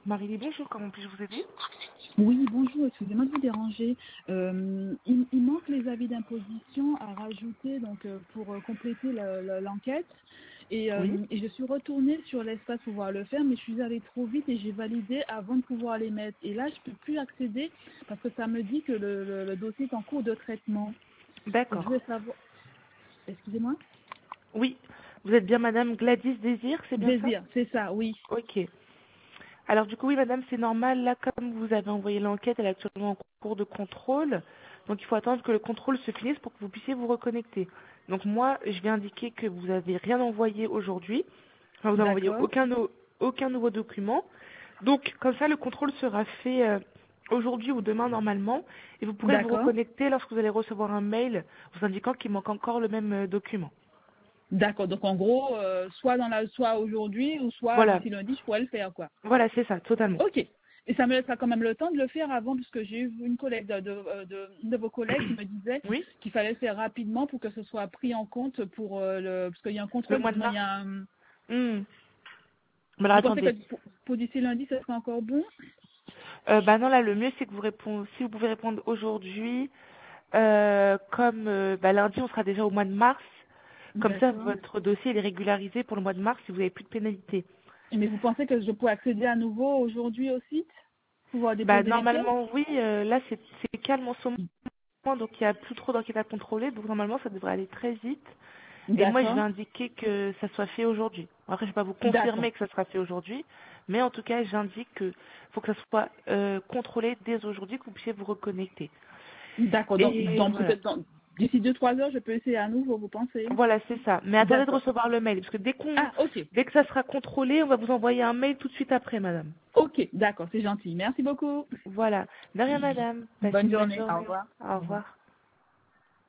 Marie, bonjour, comment puis-je vous aider? Oui, bonjour, excusez-moi de vous déranger. Il manque les avis d'imposition à rajouter donc pour compléter l'enquête. Oui. Et je suis retournée sur l'espace pour pouvoir le faire, mais je suis allée trop vite et j'ai validé avant de pouvoir les mettre. Et là, je peux plus accéder parce que ça me dit que le dossier est en cours de traitement. Donc, je D'accord. voulais savoir... Excusez-moi. Oui, vous êtes bien Madame Gladys Désir, c'est bien ça? Désir, c'est ça, oui. Ok. Alors du coup, oui Madame, c'est normal, là comme vous avez envoyé l'enquête, elle est actuellement en cours de contrôle, donc il faut attendre que le contrôle se finisse pour que vous puissiez vous reconnecter. Donc moi, je vais indiquer que vous n'avez rien envoyé aujourd'hui, enfin, vous n'avez envoyé D'accord, aucun nouveau document, donc comme ça le contrôle sera fait aujourd'hui ou demain normalement, et vous pourrez vous d'accord. reconnecter lorsque vous allez recevoir un mail vous indiquant qu'il manque encore le même document. D'accord, donc en gros, soit aujourd'hui ou soit Voilà, d'ici lundi, je pourrais le faire, quoi. voilà, c'est ça, totalement. Ok. Et ça me laissera quand même le temps de le faire avant, puisque j'ai eu une collègue une de vos collègues qui me disait Oui, qu'il fallait le faire rapidement pour que ce soit pris en compte pour parce qu'il y a un le contrôle, mois de justement, il y mars. a un... Hmm. Mais alors Vous pensez que attendez. pour d'ici lundi, ce sera encore bon? Bah non, là, le mieux, c'est que vous répondez, si vous pouvez répondre aujourd'hui, comme bah, lundi, on sera déjà au mois de mars. Comme ça, D'accord. votre dossier il est régularisé pour le mois de mars si vous n'avez plus de pénalité. Mais vous pensez que je pourrais accéder à nouveau aujourd'hui au site pour pouvoir Bah déposer les pièces? normalement, oui, là, c'est calme en ce moment, donc il n'y a plus trop d'enquête à contrôler, donc normalement, ça devrait aller très vite. Et moi, je D'accord. vais indiquer que ça soit fait aujourd'hui. Après, je ne vais pas vous D'accord. confirmer que ça sera fait aujourd'hui, mais en tout cas, j'indique que faut que ça soit contrôlé dès aujourd'hui, que vous puissiez vous reconnecter. D'accord. Et voilà. Peut-être d'ici 2 3 heures, je peux essayer à nouveau, vous pensez? Voilà, c'est ça. Mais attendez de D'accord. recevoir le mail, parce que Ah, ok. dès que ça sera contrôlé, on va vous envoyer un mail tout de suite après, madame. Ok, d'accord, c'est gentil. Merci beaucoup. Voilà. De rien, madame. Passez Bonne une bonne journée. Au journée. revoir. Au revoir.